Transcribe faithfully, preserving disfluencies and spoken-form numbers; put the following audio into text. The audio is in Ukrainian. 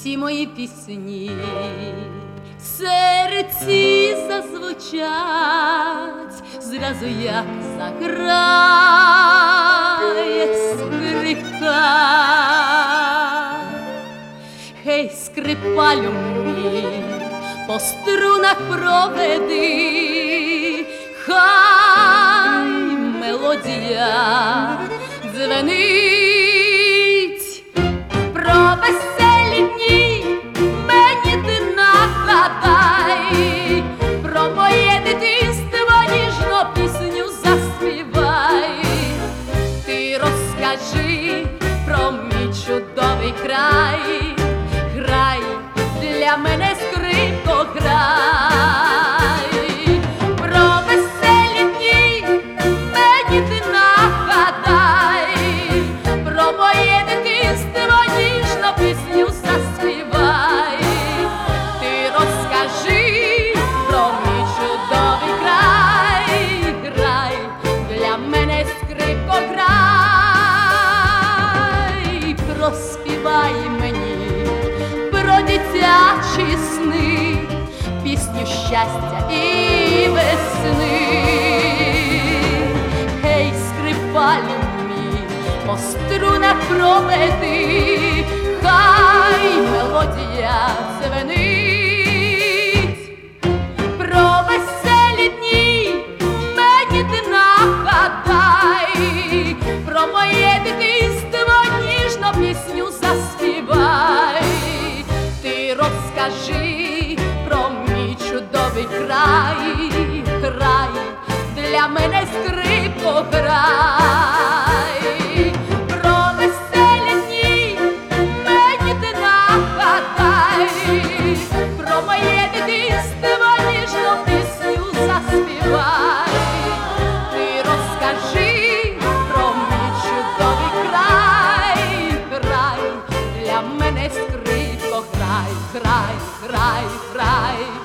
всі мої пісні в серці зазвучать, зразу як заграє скрипка. Гей, скрипалю мій, по струнах проведи, хай мелодія дзвенить. Про веселі дні мені ти нагадай, про моє дитинство ніжно пісню заспівай. Ти розкажи про мій чудовий край, грай для мене, скрипко, грай. Про веселі дні мені ти нагадай, про моє дитинство ніжно пісню заспівай. Ти розкажи про мій чудовий край, грай для мене, скрипко, грай. Проспівай мені про дитячі сни, пісню щастя і весни. Гей, скрипалю мій, по струнах проведи, хай мелодія дзвенить. Про веселі дні мені ти нагадай, про моє дитинство ніжно пісню заспівай. Ти розкажи про мій чудовий край, грай для мене, скрипко, грай. Про веселі дні мені ти нагадай, про моє дитинство ніжно пісню заспівай. Ти розкажи про мій чудовий край, грай для мене, скрипко, грай, грай, грай, грай.